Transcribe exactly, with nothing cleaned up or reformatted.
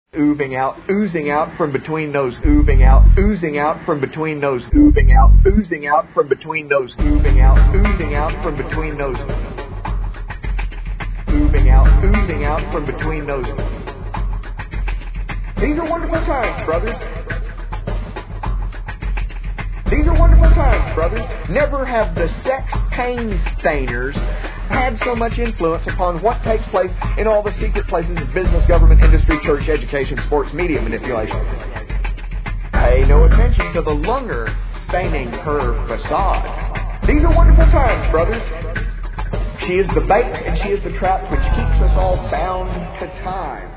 Oozing out, oozing out from between those, oozing out, oozing out from between those, oozing out, oozing out from between those, oozing out, oozing out from between those, oozing out, oozing out from between those. These are wonderful times, brothers. These are wonderful times, brothers. Never have the sex pain stainers had so much influence upon what takes place in all the secret places of business, government, industry, church, education, sports, media manipulation. Pay no attention to the lunger staining her facade. These are wonderful times, brothers. She is the bait and she is the trap which keeps us all bound to time.